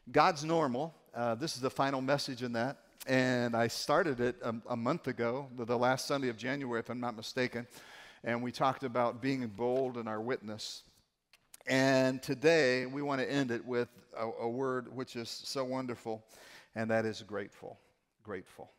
God's normal. This is the final message in that. And I started it a month ago, the last Sunday of January, if I'm not mistaken. And we talked about being bold in our witness. And today, we want to end it with a word which is so wonderful, and that is grateful. Grateful.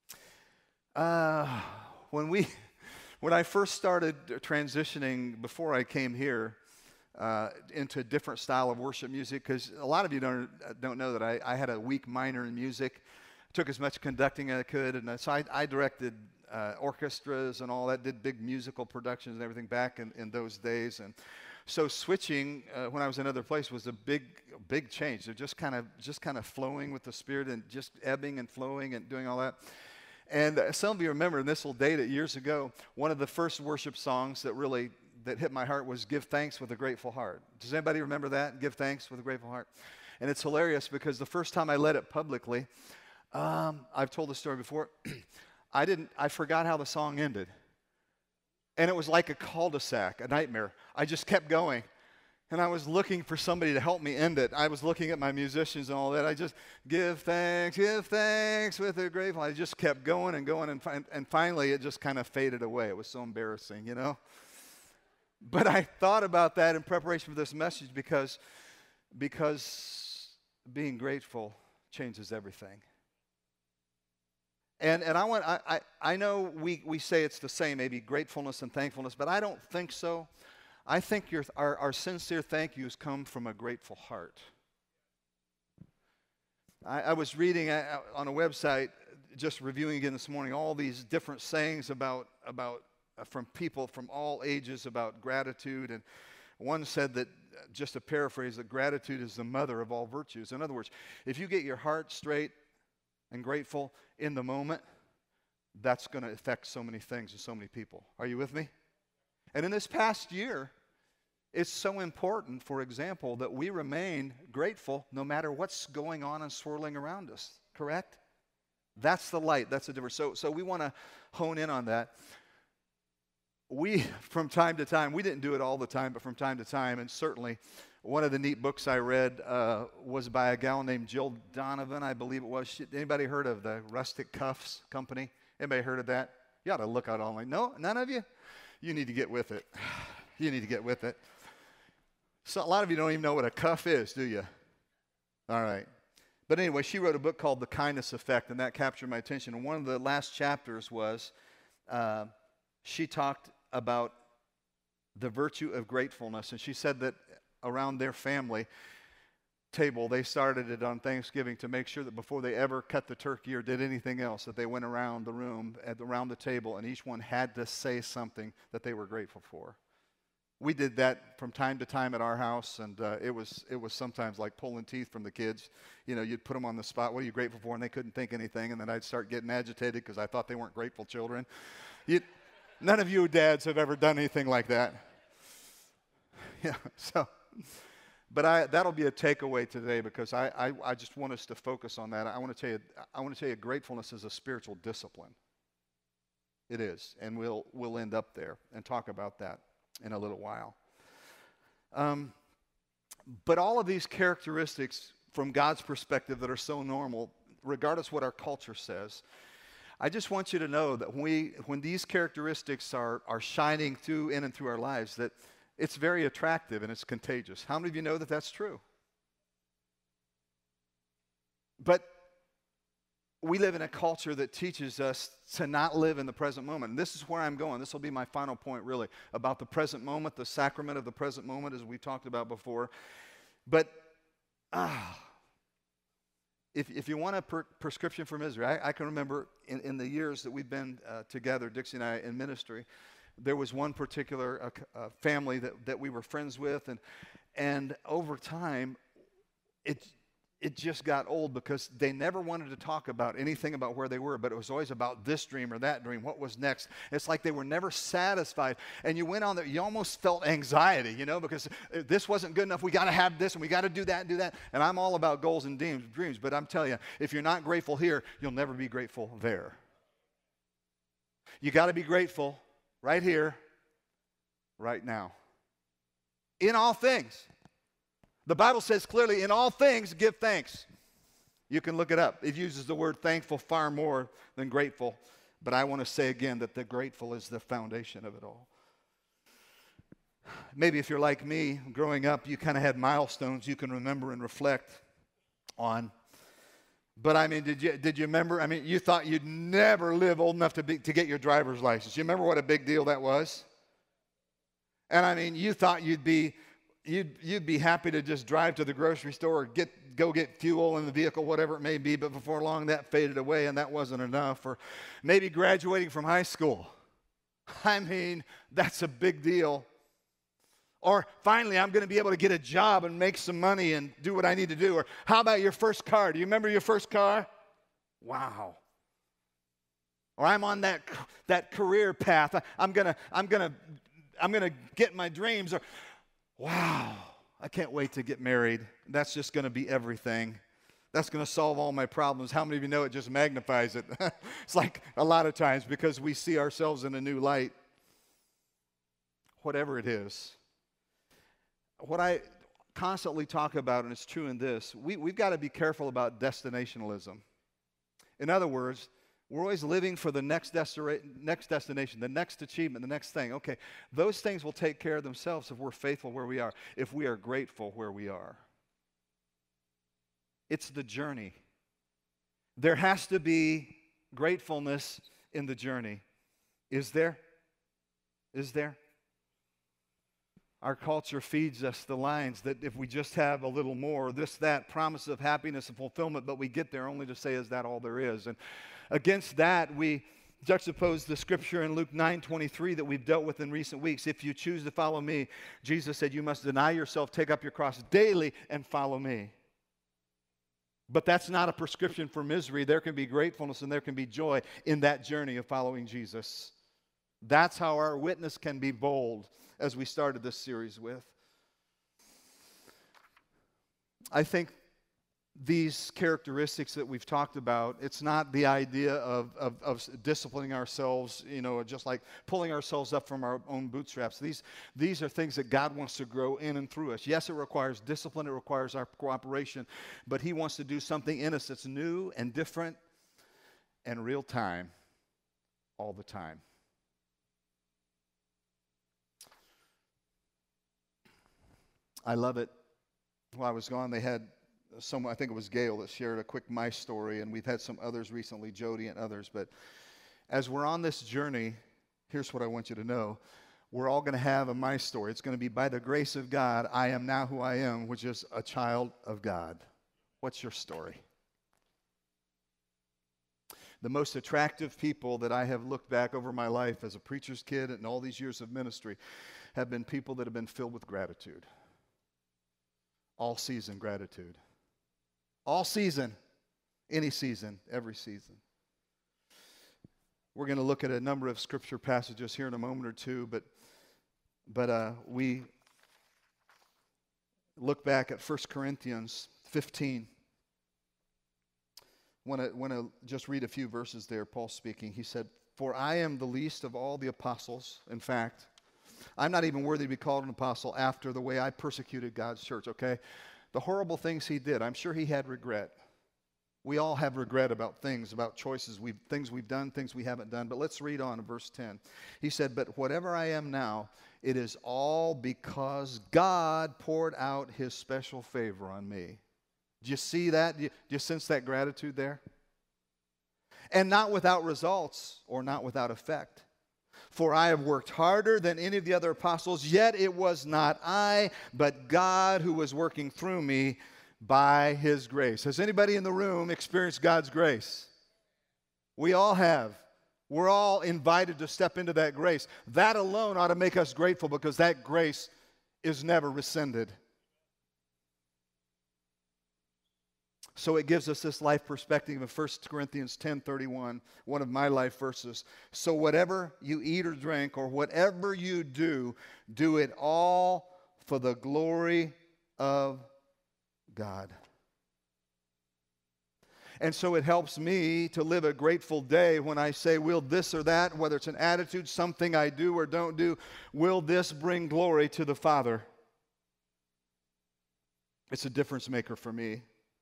When I first started transitioning, before I came here, into a different style of worship music, because a lot of you don't know that I had a weak minor in music. Took as much conducting as I could, and so I directed orchestras and all that, did big musical productions and everything back in those days. And so switching when I was in another place was a big change. They're just kind of flowing with the Spirit and just ebbing and flowing and doing all that. And some of you remember, and this will date it, years ago, one of the first worship songs that hit my heart was Give Thanks with a Grateful Heart. Does anybody remember that? Give Thanks with a Grateful Heart. And it's hilarious because the first time I led it publicly, I've told the story before, I forgot how the song ended. And it was like a cul-de-sac, a nightmare. I just kept going. And I was looking for somebody to help me end it. I was looking at my musicians and all that. I just, give thanks with a grateful. I just kept going and going, and finally it just kind of faded away. It was so embarrassing, you know. But I thought about that in preparation for this message because being grateful changes everything. And I know we say it's the same, maybe gratefulness and thankfulness, but I don't think so. I think our sincere thank yous come from a grateful heart. I was reading on a website, just reviewing again this morning, all these different sayings about from people from all ages about gratitude. And one said that, just to paraphrase, that gratitude is the mother of all virtues. In other words, if you get your heart straight and grateful in the moment, that's going to affect so many things and so many people. Are you with me? And in this past year, it's so important, for example, that we remain grateful no matter what's going on and swirling around us, correct? That's the light, that's the difference. So we want to hone in on that. We, from time to time, we didn't do it all the time, but from time to time, and certainly one of the neat books I read was by a gal named Jill Donovan, I believe it was. Anybody heard of the Rustic Cuffs Company? Anybody heard of that? You ought to look out online. No? None of you? You need to get with it. You need to get with it. So a lot of you don't even know what a cuff is, do you? All right. But anyway, she wrote a book called The Kindness Effect, and that captured my attention. And one of the last chapters was she talked about the virtue of gratefulness. And she said that around their family table, they started it on Thanksgiving to make sure that before they ever cut the turkey or did anything else, that they went around the room, around the table, and each one had to say something that they were grateful for. We did that from time to time at our house, and it was sometimes like pulling teeth from the kids. You know, you'd put them on the spot. What are you grateful for? And they couldn't think anything, and then I'd start getting agitated because I thought they weren't grateful children. None of you dads have ever done anything like that. Yeah. But that'll be a takeaway today because I just want us to focus on that. I want to tell you, gratefulness is a spiritual discipline. It is, and we'll end up there and talk about that in a little while. But all of these characteristics from God's perspective that are so normal, regardless what our culture says, I just want you to know that when these characteristics are shining through in and through our lives, that it's very attractive and it's contagious. How many of you know that that's true? But we live in a culture that teaches us to not live in the present moment. And this is where I'm going. This will be my final point, really, about the present moment, the sacrament of the present moment, as we talked about before. But if you want a prescription for misery, I can remember in the years that we've been together, Dixie and I, in ministry, there was one particular family that we were friends with, and over time, it just got old because they never wanted to talk about anything about where they were, but it was always about this dream or that dream, what was next. It's like they were never satisfied. And you went on there, you almost felt anxiety, you know, because this wasn't good enough. We got to have this, and we got to do that and do that. And I'm all about goals and dreams, but I'm telling you, if you're not grateful here, you'll never be grateful there. You got to be grateful right here, right now. In all things. The Bible says clearly, in all things, give thanks. You can look it up. It uses the word thankful far more than grateful. But I want to say again that the grateful is the foundation of it all. Maybe if you're like me, growing up, you kind of had milestones you can remember and reflect on. But I mean, did you remember? I mean, you thought you'd never live old enough to get your driver's license. You remember what a big deal that was? And I mean, you thought you'd be happy to just drive to the grocery store or go get fuel in the vehicle, whatever it may be, but before long that faded away and that wasn't enough. Or maybe graduating from high school. I mean, that's a big deal. Or finally, I'm going to be able to get a job and make some money and do what I need to do. Or how about your first car? Do you remember your first car? Wow. Or I'm on that career path. I'm going to get my dreams. Or wow, I can't wait to get married. That's just going to be everything. That's going to solve all my problems. How many of you know it just magnifies it? It's like a lot of times because we see ourselves in a new light. Whatever it is. What I constantly talk about, and it's true in this, we've got to be careful about destinationalism. In other words, we're always living for the next destination, the next achievement, the next thing. Okay, those things will take care of themselves if we're faithful where we are, if we are grateful where we are. It's the journey. There has to be gratefulness in the journey. Is there? Is there? Our culture feeds us the lines that if we just have a little more, this, that, promise of happiness and fulfillment, but we get there only to say, is that all there is? And against that, we juxtapose the scripture in Luke 9:23 that we've dealt with in recent weeks. If you choose to follow me, Jesus said, you must deny yourself, take up your cross daily, and follow me. But that's not a prescription for misery. There can be gratefulness and there can be joy in that journey of following Jesus. That's how our witness can be bold, as we started this series with. I think these characteristics that we've talked about, it's not the idea of disciplining ourselves, just like pulling ourselves up from our own bootstraps. These are things that God wants to grow in and through us. Yes, it requires discipline, it requires our cooperation, but He wants to do something in us that's new and different and real time, all the time. I love it. While I was gone, they had someone, I think it was Gail, that shared a quick my story, and we've had some others recently, Jody and others. But as we're on this journey, here's what I want you to know. We're all going to have a my story. It's going to be, by the grace of God, I am now who I am, which is a child of God. What's your story? The most attractive people that I have looked back over my life as a preacher's kid and all these years of ministry have been people that have been filled with gratitude. All season gratitude. All season. Any season. Every season. We're going to look at a number of scripture passages here in a moment or two, but we look back at 1 Corinthians 15. I want to just read a few verses there, Paul speaking. He said, "For I am the least of all the apostles. In fact, I'm not even worthy to be called an apostle after the way I persecuted God's church," okay? The horrible things he did, I'm sure he had regret. We all have regret about things, about choices, things we've done, things we haven't done. But let's read on in verse 10. He said, "But whatever I am now, it is all because God poured out His special favor on me." Do you see that? Do you sense that gratitude there? "And not without results or not without effect. For I have worked harder than any of the other apostles, yet it was not I, but God who was working through me by His grace." Has anybody in the room experienced God's grace? We all have. We're all invited to step into that grace. That alone ought to make us grateful because that grace is never rescinded. So it gives us this life perspective of 1 Corinthians 10:31, one of my life verses. "So whatever you eat or drink or whatever you do, do it all for the glory of God." And so it helps me to live a grateful day when I say, will this or that, whether it's an attitude, something I do or don't do, will this bring glory to the Father? It's a difference maker for me.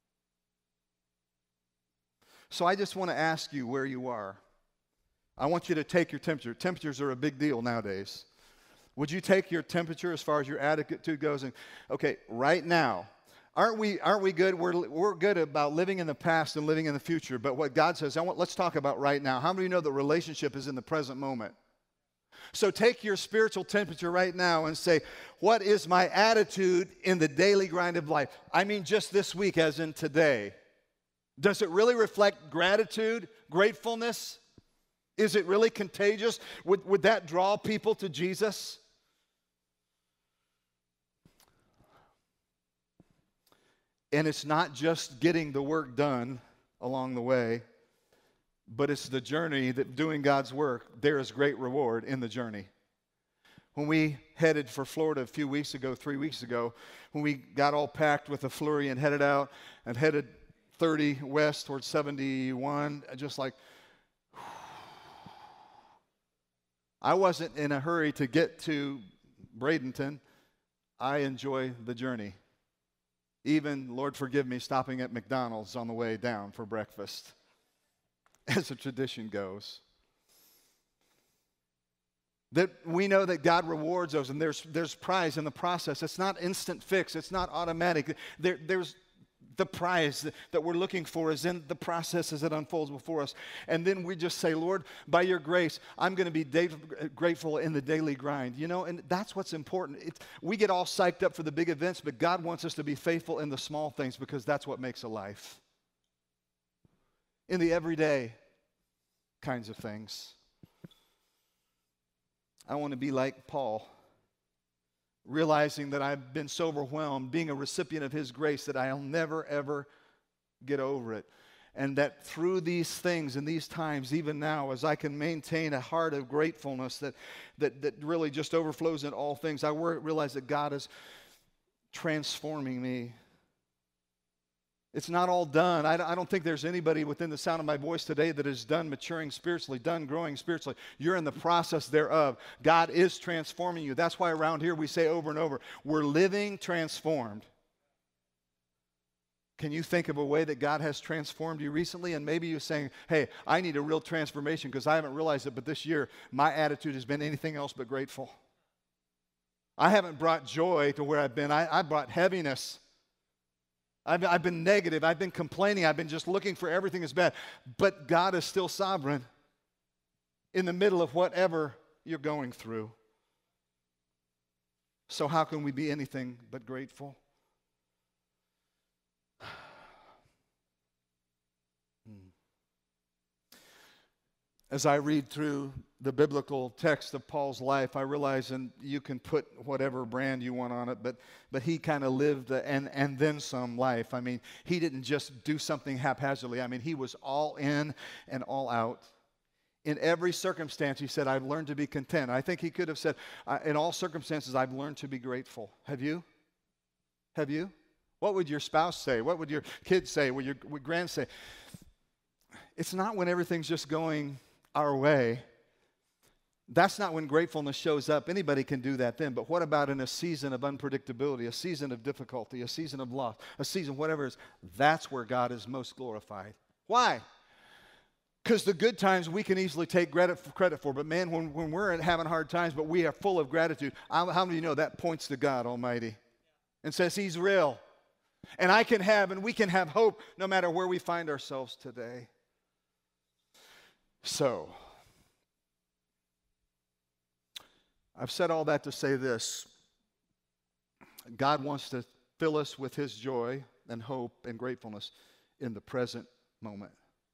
So I just want to ask you where you are. I want you to take your temperature. Temperatures are a big deal nowadays. Would you take your temperature as far as your attitude goes? And okay, right now, aren't we good? We're good about living in the past and living in the future. But what God says, let's talk about right now. How many of you know the relationship is in the present moment? So take your spiritual temperature right now and say, what is my attitude in the daily grind of life? I mean, just this week, as in today. Does it really reflect gratitude, gratefulness? Is it really contagious? Would that draw people to Jesus? And it's not just getting the work done along the way, but it's the journey that doing God's work, there is great reward in the journey. When we headed for Florida 3 weeks ago, when we got all packed with a flurry and headed out and headed 30 west towards 71, just like, I wasn't in a hurry to get to Bradenton. I enjoy the journey. Even, Lord forgive me, stopping at McDonald's on the way down for breakfast, as the tradition goes. That we know that God rewards those, and there's prize in the process. It's not instant fix. It's not automatic. There's the prize that we're looking for is in the process as it unfolds before us. And then we just say, Lord, by your grace, I'm going to be grateful in the daily grind. You know, and that's what's important. We get all psyched up for the big events, but God wants us to be faithful in the small things because that's what makes a life. In the everyday kinds of things. I want to be like Paul, realizing that I've been so overwhelmed, being a recipient of his grace, that I'll never, ever get over it. And that through these things and these times, even now, as I can maintain a heart of gratefulness that really just overflows in all things, I realize that God is transforming me. It's not all done. I don't think there's anybody within the sound of my voice today that is done maturing spiritually, done growing spiritually. You're in the process thereof. God is transforming you. That's why around here we say over and over, we're living transformed. Can you think of a way that God has transformed you recently? And maybe you're saying, hey, I need a real transformation because I haven't realized it, but this year my attitude has been anything else but grateful. I haven't brought joy to where I've been. I brought heaviness. I've been negative. I've been complaining. I've been just looking for everything that's bad. But God is still sovereign in the middle of whatever you're going through. So how can we be anything but grateful? As I read through the biblical text of Paul's life, I realize, and you can put whatever brand you want on it, but he kind of lived and then some life. I mean, he didn't just do something haphazardly. I mean, he was all in and all out. In every circumstance, he said, I've learned to be content. I think he could have said, in all circumstances, I've learned to be grateful. Have you? Have you? What would your spouse say? What would your kids say? What would your grand say? It's not when everything's just going our way. That's not when gratefulness shows up. Anybody can do that then. But what about in a season of unpredictability, a season of difficulty, a season of loss, a season, whatever it is? That's where God is most glorified. Why? Because the good times we can easily take credit for. But man, when we're having hard times, but we are full of gratitude, how many of you know that points to God Almighty and says He's real? And I can have, and we can have hope no matter where we find ourselves today. So, I've said all that to say this. God wants to fill us with His joy and hope and gratefulness in the present moment.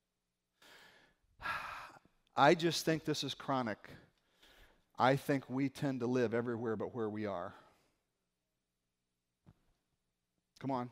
I just think this is chronic. I think we tend to live everywhere but where we are. Come on.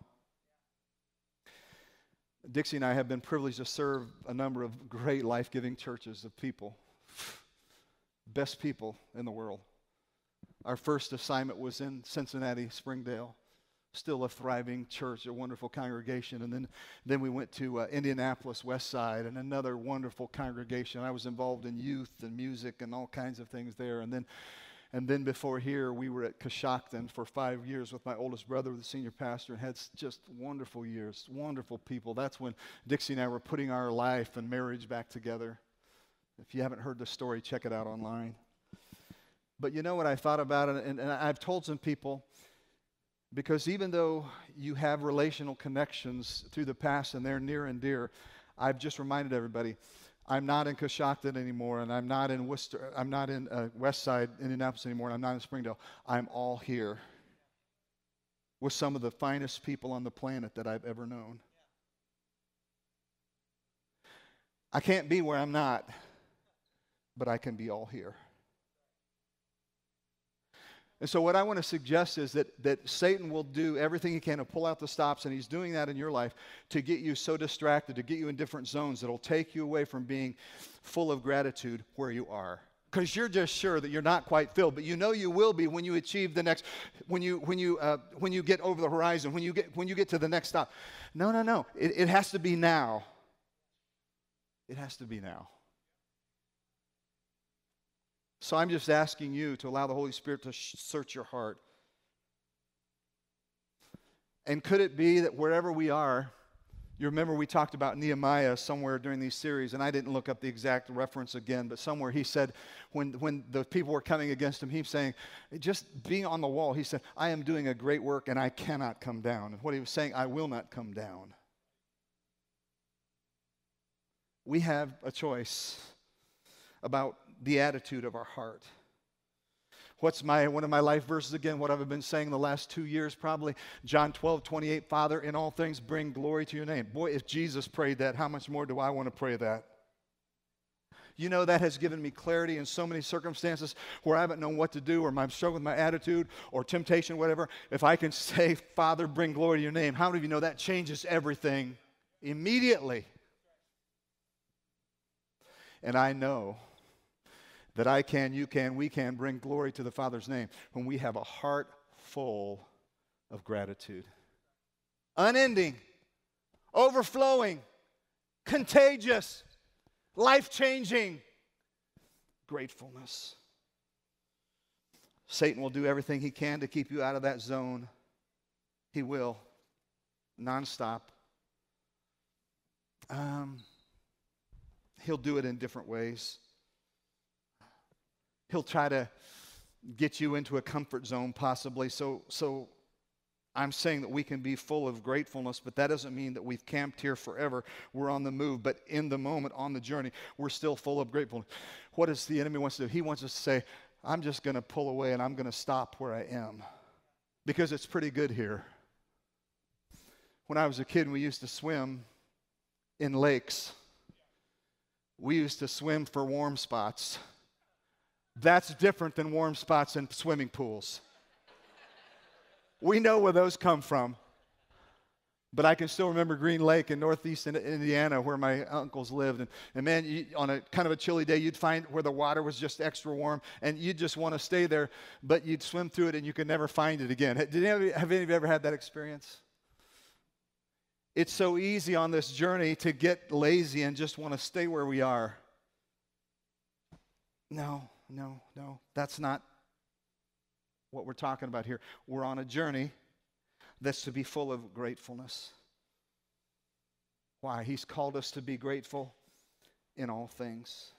Dixie and I have been privileged to serve a number of great life-giving churches of people. Best people in the world. Our first assignment was in Cincinnati, Springdale. Still a thriving church, a wonderful congregation. And then we went to Indianapolis, West Side, and another wonderful congregation. I was involved in youth and music and all kinds of things there. And then And then before here, we were at Coshocton for 5 years with my oldest brother, the senior pastor, and had just wonderful years, wonderful people. That's when Dixie and I were putting our life and marriage back together. If you haven't heard the story, check it out online. But you know what I thought about it, and I've told some people, because even though you have relational connections through the past and they're near and dear, I've just reminded everybody, I'm not in Coshocton anymore, and I'm not in Worcester, I'm not in West Side, Indianapolis anymore, and I'm not in Springdale. I'm all here with some of the finest people on the planet that I've ever known. I can't be where I'm not, but I can be all here. And so what I want to suggest is that Satan will do everything he can to pull out the stops, and he's doing that in your life to get you so distracted, to get you in different zones that will take you away from being full of gratitude where you are. Because you're just sure that you're not quite filled, but you know you will be when you achieve the next, when you get over the horizon, when you get to the next stop. No. It has to be now. It has to be now. So I'm just asking you to allow the Holy Spirit to search your heart. And could it be that wherever we are, you remember we talked about Nehemiah somewhere during these series, and I didn't look up the exact reference again, but somewhere he said when the people were coming against him, he's saying, just being on the wall, he said, I am doing a great work and I cannot come down. And what he was saying, I will not come down. We have a choice about the attitude of our heart. What's one of my life verses again? What I've been saying the last 2 years probably. John 12:28, Father, in all things bring glory to your name. Boy, if Jesus prayed that, how much more do I want to pray that? You know, that has given me clarity in so many circumstances where I haven't known what to do, or I'm struggling with my attitude or temptation, whatever. If I can say, Father, bring glory to your name, how many of you know that changes everything immediately? And I know that I can, you can, we can bring glory to the Father's name when we have a heart full of gratitude. Unending, overflowing, contagious, life-changing gratefulness. Satan will do everything he can to keep you out of that zone. He will, nonstop. He'll do it in different ways. He'll try to get you into a comfort zone possibly. So I'm saying that we can be full of gratefulness, but that doesn't mean that we've camped here forever. We're on the move, but in the moment, on the journey, we're still full of gratefulness. What does the enemy wants to do? He wants us to say, I'm just going to pull away and I'm going to stop where I am because it's pretty good here. When I was a kid, we used to swim in lakes. We used to swim for warm spots. That's different than warm spots in swimming pools. We know where those come from. But I can still remember Green Lake in northeast Indiana where my uncles lived. And man, on a kind of a chilly day, you'd find where the water was just extra warm, and you'd just want to stay there, but you'd swim through it and you could never find it again. Have any of you ever had that experience? It's so easy on this journey to get lazy and just want to stay where we are. No. That's not what we're talking about here. We're on a journey that's to be full of gratefulness. Why? He's called us to be grateful in all things.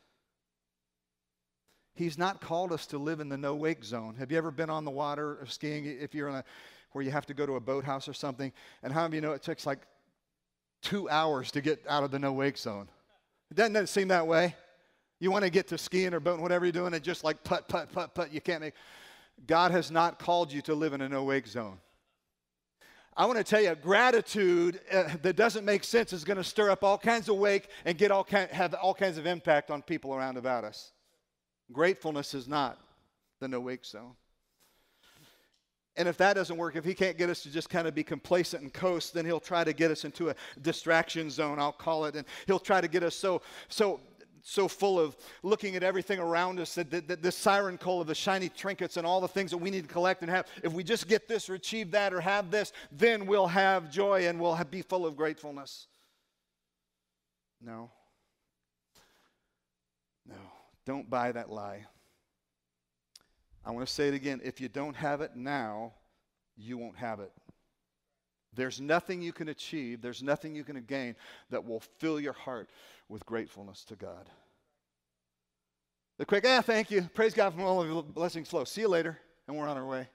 He's not called us to live in the no-wake zone. Have you ever been on the water or skiing if you're where you have to go to a boathouse or something? And how many of you know it takes like 2 hours to get out of the no-wake zone? Doesn't it seem that way? You want to get to skiing or boating, whatever you're doing, and just like putt. You can't make. God has not called you to live in a no-wake zone. I want to tell you, gratitude that doesn't make sense is going to stir up all kinds of wake and have all kinds of impact on people around about us. Gratefulness is not the no-wake zone. And if that doesn't work, if he can't get us to just kind of be complacent and coast, then he'll try to get us into a distraction zone, I'll call it, and he'll try to get us so full of looking at everything around us, that the siren call of the shiny trinkets and all the things that we need to collect and have. If we just get this or achieve that or have this, then we'll have joy and we'll be full of gratefulness. No. Don't buy that lie. I want to say it again. If you don't have it now, you won't have it. There's nothing you can achieve, there's nothing you can gain that will fill your heart with gratefulness to God. The quick, thank you. Praise God from all of your blessings flow. See you later. And we're on our way.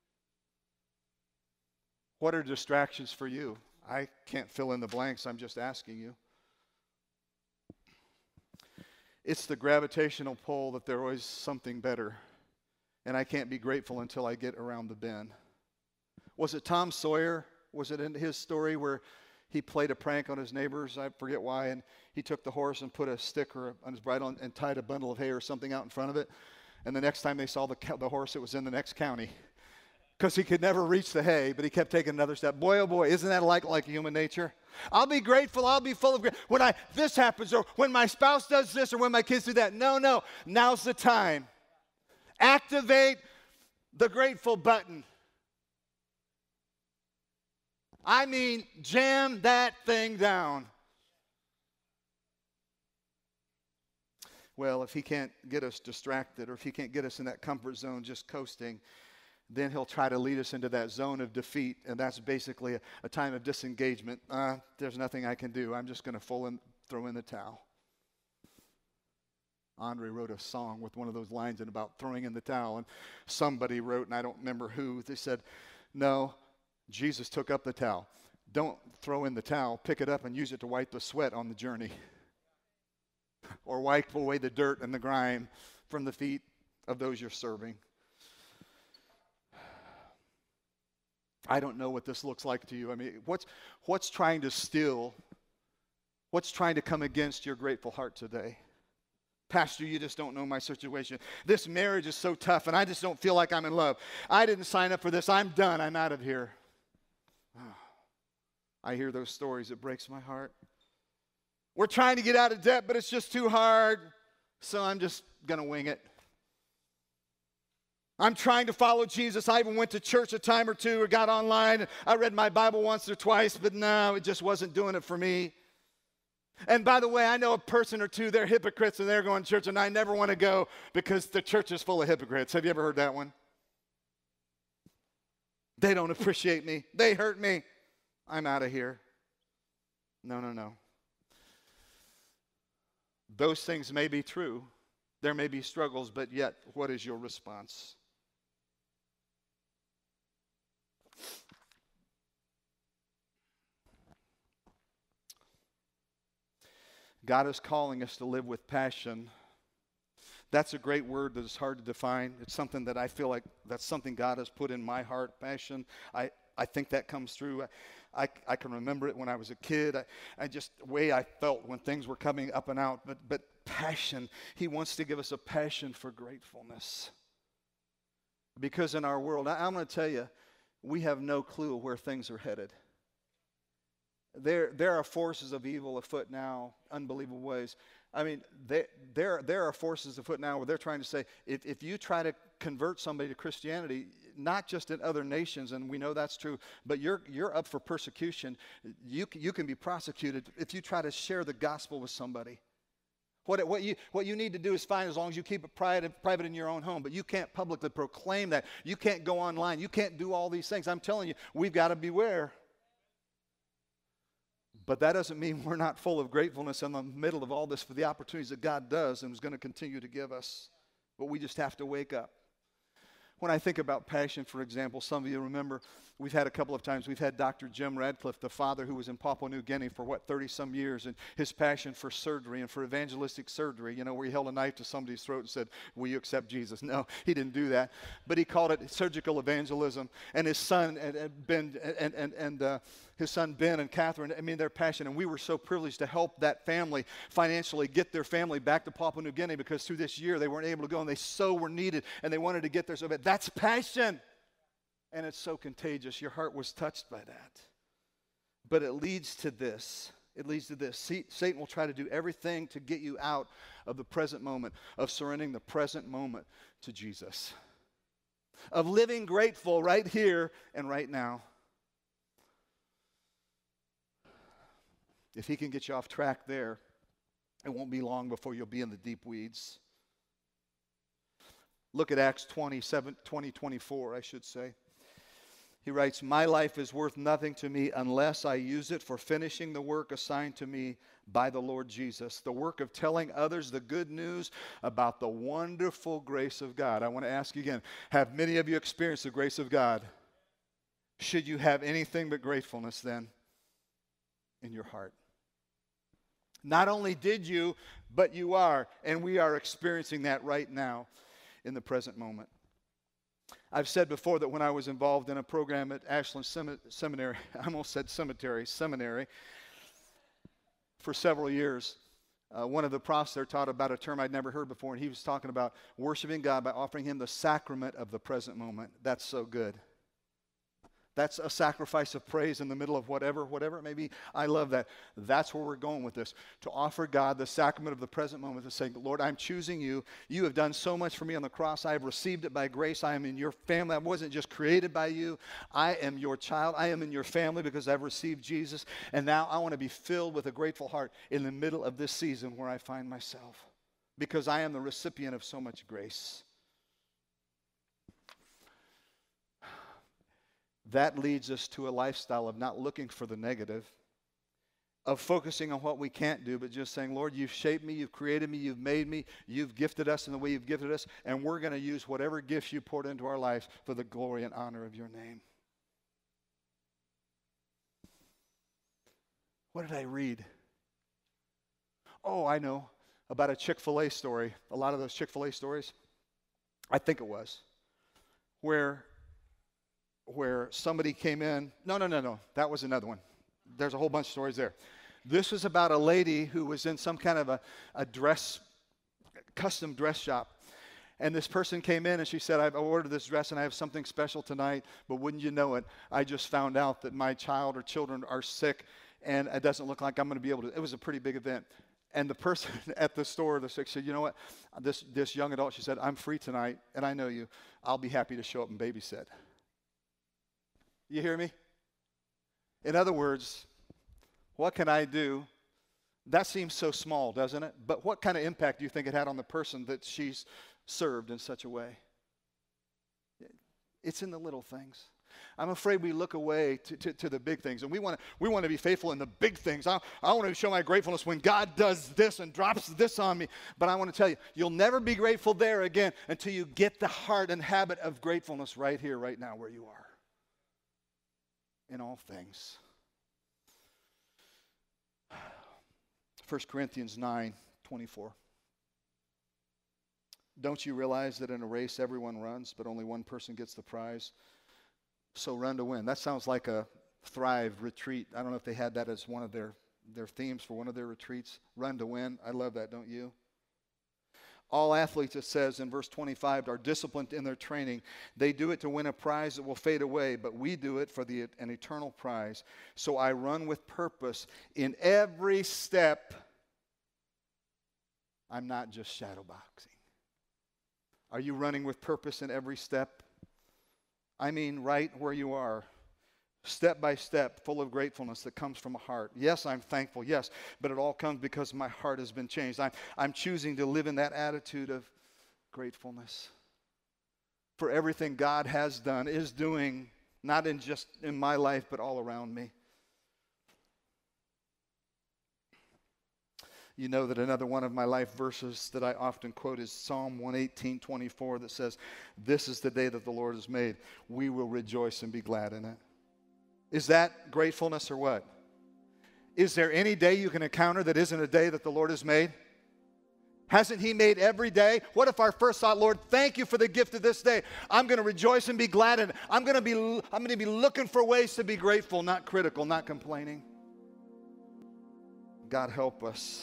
What are distractions for you? I can't fill in the blanks. I'm just asking you. It's the gravitational pull that there's always something better. And I can't be grateful until I get around the bend. Was it Tom Sawyer? Was it in his story where he played a prank on his neighbors? I forget why. And he took the horse and put a sticker on his bridle and tied a bundle of hay or something out in front of it. And the next time they saw the horse, it was in the next county. Because he could never reach the hay, but he kept taking another step. Boy, oh boy, isn't that like human nature? I'll be grateful. I'll be full of gratitude when this happens, or when my spouse does this, or when my kids do that. No. Now's the time. Activate the grateful button. I mean, jam that thing down. Well, if he can't get us distracted, or if he can't get us in that comfort zone just coasting, then he'll try to lead us into that zone of defeat, and that's basically a time of disengagement. There's nothing I can do. I'm just going to throw in the towel. Andre wrote a song with one of those lines in about throwing in the towel, and somebody wrote, and I don't remember who, they said, no, Jesus took up the towel. Don't throw in the towel. Pick it up and use it to wipe the sweat on the journey. Or wipe away the dirt and the grime from the feet of those you're serving. I don't know what this looks like to you. I mean, what's trying to steal? What's trying to come against your grateful heart today? Pastor, you just don't know my situation. This marriage is so tough, and I just don't feel like I'm in love. I didn't sign up for this. I'm done. I'm out of here. I hear those stories. It breaks my heart. We're trying to get out of debt, but it's just too hard, so I'm just going to wing it. I'm trying to follow Jesus. I even went to church a time or two or got online. I read my Bible once or twice, but no, it just wasn't doing it for me. And by the way, I know a person or two, they're hypocrites and they're going to church, and I never want to go because the church is full of hypocrites. Have you ever heard that one? They don't appreciate me. They hurt me. I'm out of here. No. Those things may be true. There may be struggles, but yet, what is your response? God is calling us to live with passion. That's a great word that is hard to define. It's something that I feel like that's something God has put in my heart, passion. I think that comes through. I can remember it when I was a kid. I just, the way I felt when things were coming up and out. But passion, He wants to give us a passion for gratefulness. Because in our world, I'm going to tell you, we have no clue where things are headed. There are forces of evil afoot now, unbelievable ways. I mean, there are forces afoot now where they're trying to say, if you try to convert somebody to Christianity, not just in other nations, and we know that's true, but you're up for persecution. You can be prosecuted if you try to share the gospel with somebody. What you need to do is fine as long as you keep it private in your own home, but you can't publicly proclaim that. You can't go online. You can't do all these things. I'm telling you, we've got to beware. But that doesn't mean we're not full of gratefulness in the middle of all this for the opportunities that God does and is going to continue to give us. But we just have to wake up. When I think about passion, for example, some of you remember we've had a couple of times, we've had Dr. Jim Radcliffe, the father who was in Papua New Guinea for 30-some years, and his passion for surgery and for evangelistic surgery, where he held a knife to somebody's throat and said, will you accept Jesus? No, he didn't do that. But he called it surgical evangelism. And his son, his son Ben and Catherine, their passion, and we were so privileged to help that family financially get their family back to Papua New Guinea because through this year they weren't able to go and they so were needed and they wanted to get there so bad. That's passion. And it's so contagious. Your heart was touched by that. But it leads to this. Satan will try to do everything to get you out of the present moment, of surrendering the present moment to Jesus, of living grateful right here and right now. If he can get you off track there, it won't be long before you'll be in the deep weeds. Look at Acts 20:24, I should say. He writes, "My life is worth nothing to me unless I use it for finishing the work assigned to me by the Lord Jesus, the work of telling others the good news about the wonderful grace of God." I want to ask you again, have many of you experienced the grace of God? Should you have anything but gratefulness then in your heart? Not only did you, but you are, and we are experiencing that right now in the present moment. I've said before that when I was involved in a program at Ashland Seminary, I almost said seminary, for several years, one of the profs there taught about a term I'd never heard before, and he was talking about worshiping God by offering Him the sacrament of the present moment. That's so good. That's a sacrifice of praise in the middle of whatever it may be. I love that. That's where we're going with this. To offer God the sacrament of the present moment, to say, Lord, I'm choosing you. You have done so much for me on the cross. I have received it by grace. I am in your family. I wasn't just created by you. I am your child. I am in your family because I've received Jesus. And now I want to be filled with a grateful heart in the middle of this season where I find myself, because I am the recipient of so much grace. That leads us to a lifestyle of not looking for the negative, of focusing on what we can't do, but just saying, Lord, you've shaped me, you've created me, you've made me, you've gifted us in the way you've gifted us, and we're going to use whatever gifts you poured into our lives for the glory and honor of your name. What did I read? Oh, I know, about a Chick-fil-A story. A lot of those Chick-fil-A stories, I think it was, where somebody came in. No. That was another one. There's a whole bunch of stories there. This was about a lady who was in some kind of a custom dress shop. And this person came in and she said, I've ordered this dress and I have something special tonight, but wouldn't you know it, I just found out that my child or children are sick and it doesn't look like I'm going to be able to. It was a pretty big event. And the person at the store, the said, you know what, this young adult, she said, I'm free tonight and I know you. I'll be happy to show up and babysit. You hear me? In other words, what can I do? That seems so small, doesn't it? But what kind of impact do you think it had on the person that she's served in such a way? It's in the little things. I'm afraid we look away to the big things, and we want to be faithful in the big things. I want to show my gratefulness when God does this and drops this on me. But I want to tell you, you'll never be grateful there again until you get the heart and habit of gratefulness right here, right now, where you are. In all things. 1 Corinthians 9:24. Don't you realize that in a race everyone runs, but only one person gets the prize? So run to win. That sounds like a Thrive retreat. I don't know if they had that as one of their themes for one of their retreats. Run to win. I love that, don't you? All athletes, it says in verse 25, are disciplined in their training. They do it to win a prize that will fade away, but we do it for an eternal prize. So I run with purpose in every step. I'm not just shadow boxing. Are you running with purpose in every step? I mean right where you are. Step by step, full of gratefulness that comes from a heart. Yes, I'm thankful, yes, but it all comes because my heart has been changed. I'm choosing to live in that attitude of gratefulness for everything God has done, is doing, not just in my life, but all around me. You know that another one of my life verses that I often quote is Psalm 118:24 that says, "This is the day that the Lord has made. We will rejoice and be glad in it." Is that gratefulness or what? Is there any day you can encounter that isn't a day that the Lord has made? Hasn't He made every day? What if our first thought, Lord, thank you for the gift of this day. I'm going to rejoice and be glad in it. I'm going to be looking for ways to be grateful, not critical, not complaining. God help us.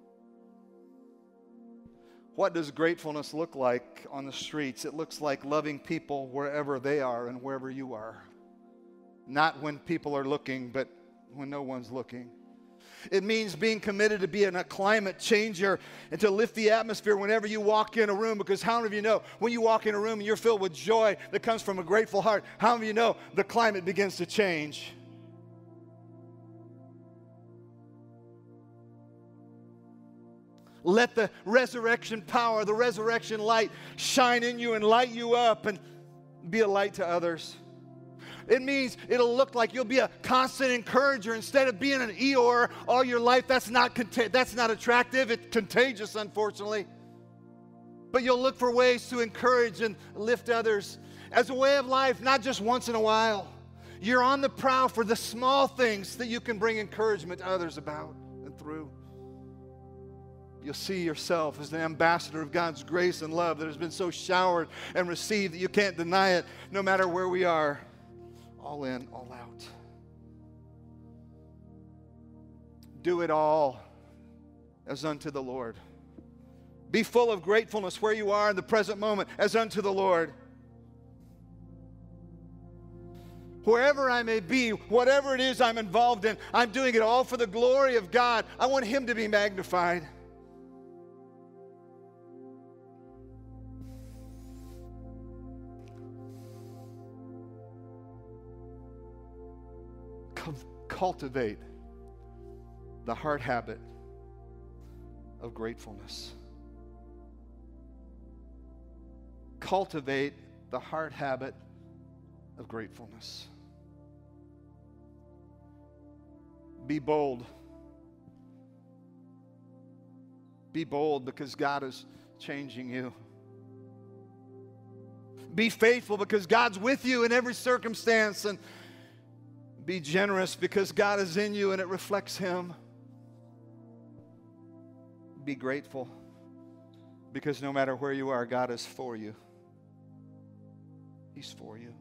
What does gratefulness look like on the streets? It looks like loving people wherever they are and wherever you are. Not when people are looking, but when no one's looking. It means being committed to being a climate changer and to lift the atmosphere whenever you walk in a room. Because how many of you know when you walk in a room and you're filled with joy that comes from a grateful heart, how many of you know the climate begins to change? Let the resurrection power, the resurrection light shine in you and light you up and be a light to others. It means it'll look like you'll be a constant encourager instead of being an Eeyore all your life. That's not attractive. It's contagious, unfortunately. But you'll look for ways to encourage and lift others as a way of life, not just once in a while. You're on the prowl for the small things that you can bring encouragement to others about and through. You'll see yourself as the ambassador of God's grace and love that has been so showered and received that you can't deny it, no matter where we are. All in, all out. Do it all as unto the Lord. Be full of gratefulness where you are in the present moment as unto the Lord. Wherever I may be, whatever it is I'm involved in, I'm doing it all for the glory of God. I want Him to be magnified. Cultivate the heart habit of gratefulness. Cultivate the heart habit of gratefulness. Be bold. Be bold because God is changing you. Be faithful because God's with you in every circumstance, and be generous because God is in you and it reflects Him. Be grateful because no matter where you are, God is for you. He's for you.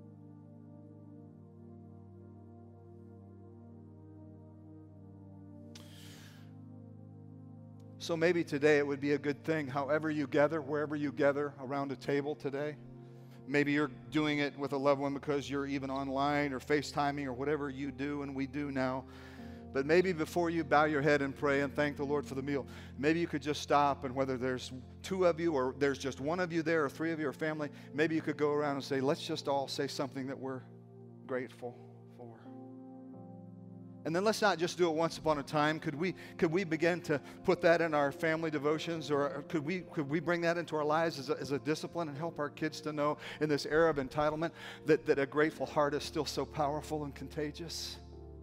So maybe today it would be a good thing, however you gather, wherever you gather around a table today. Maybe you're doing it with a loved one because you're even online or FaceTiming or whatever you do and we do now. But maybe before you bow your head and pray and thank the Lord for the meal, maybe you could just stop, and whether there's two of you or there's just one of you there or three of you or family, maybe you could go around and say, let's just all say something that we're grateful for. And then let's not just do it once upon a time. Could we begin to put that in our family devotions, or could we bring that into our lives as a discipline and help our kids to know in this era of entitlement that a grateful heart is still so powerful and contagious?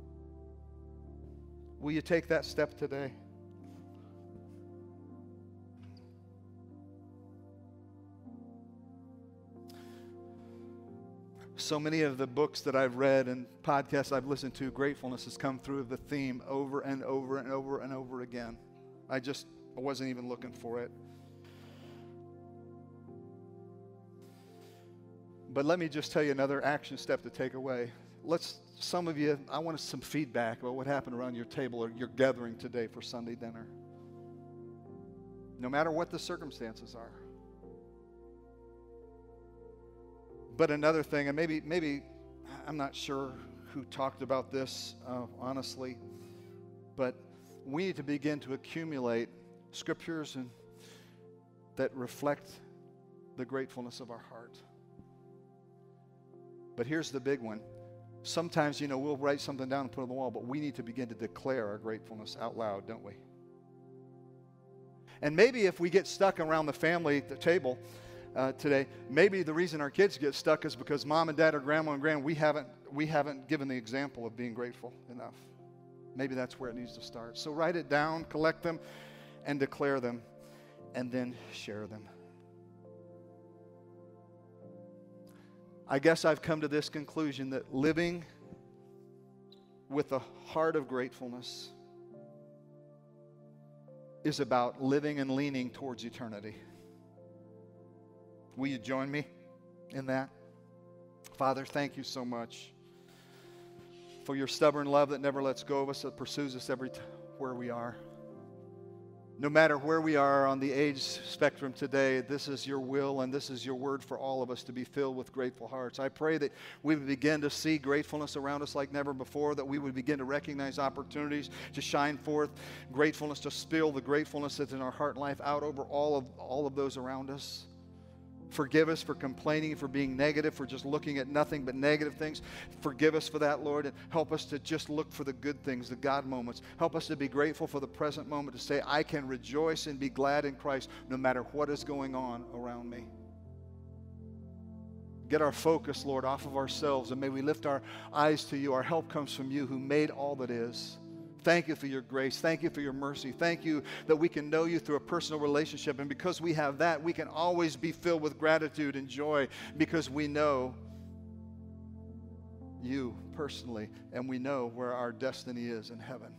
Will you take that step today? So many of the books that I've read and podcasts I've listened to, gratefulness has come through the theme over and over and over and over again. I wasn't even looking for it. But let me just tell you another action step to take away. Some of you, I want some feedback about what happened around your table or your gathering today for Sunday dinner. No matter what the circumstances are. But another thing, and maybe I'm not sure who talked about this, honestly, but we need to begin to accumulate scriptures that reflect the gratefulness of our heart. But here's the big one. Sometimes, we'll write something down and put it on the wall, but we need to begin to declare our gratefulness out loud, don't we? And maybe if we get stuck around the family table today, maybe the reason our kids get stuck is because mom and dad or grandma and grand, we haven't given the example of being grateful enough. Maybe that's where it needs to start. So write it down, collect them, and declare them, and then share them. I guess I've come to this conclusion that living with a heart of gratefulness is about living and leaning towards eternity. Will you join me in that? Father, thank you so much for your stubborn love that never lets go of us, that pursues us where we are. No matter where we are on the age spectrum today, this is your will and this is your word for all of us to be filled with grateful hearts. I pray that we would begin to see gratefulness around us like never before, that we would begin to recognize opportunities to shine forth gratefulness, to spill the gratefulness that's in our heart and life out over all of those around us. Forgive us for complaining, for being negative, for just looking at nothing but negative things. Forgive us for that, Lord, and help us to just look for the good things, the God moments. Help us to be grateful for the present moment, to say, I can rejoice and be glad in Christ no matter what is going on around me. Get our focus, Lord, off of ourselves, and may we lift our eyes to you. Our help comes from you who made all that is. Thank you for your grace. Thank you for your mercy. Thank you that we can know you through a personal relationship. And because we have that, we can always be filled with gratitude and joy because we know you personally and we know where our destiny is in heaven.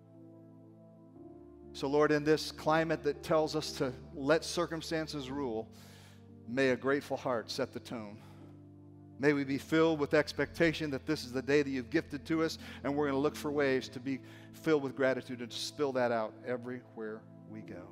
So, Lord, in this climate that tells us to let circumstances rule, may a grateful heart set the tone. May we be filled with expectation that this is the day that you've gifted to us, and we're going to look for ways to be filled with gratitude and to spill that out everywhere we go.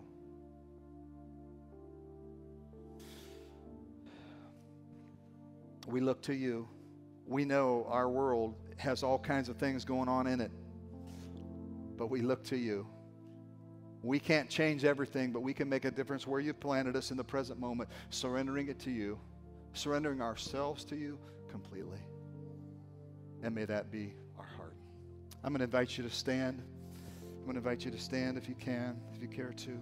We look to you. We know our world has all kinds of things going on in it, but we look to you. We can't change everything, but we can make a difference where you've planted us in the present moment, surrendering it to you. Surrendering ourselves to you completely. And may that be our heart. I'm going to invite you to stand. I'm going to invite you to stand if you can, if you care to.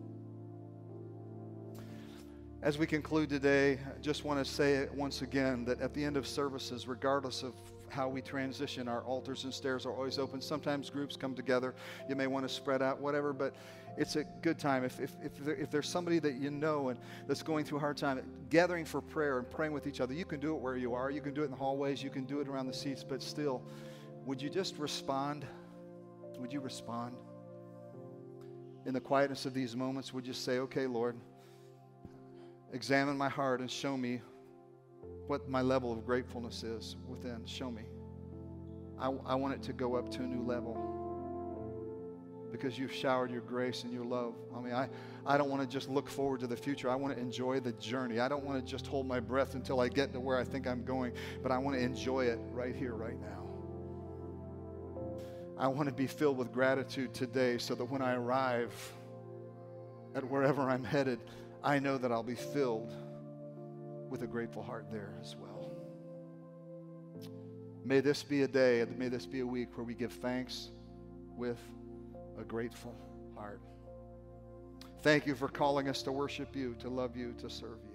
As we conclude today, I just want to say it once again that at the end of services, regardless of how we transition, our altars and stairs are always open. Sometimes groups come together. You may want to spread out, whatever, but it's a good time. If there's somebody that you know and that's going through a hard time, gathering for prayer and praying with each other, you can do it where you are. You can do it in the hallways. You can do it around the seats. But still, would you just respond? Would you respond? In the quietness of these moments, would you say, okay, Lord, examine my heart and show me what my level of gratefulness is within. Show me. I want it to go up to a new level because you've showered your grace and your love on me. I don't want to just look forward to the future. I want to enjoy the journey. I don't want to just hold my breath until I get to where I think I'm going, but I want to enjoy it right here, right now. I want to be filled with gratitude today so that when I arrive at wherever I'm headed, I know that I'll be filled with a grateful heart there as well. May this be a day, may this be a week where we give thanks with a grateful heart. Thank you for calling us to worship you, to love you, to serve you.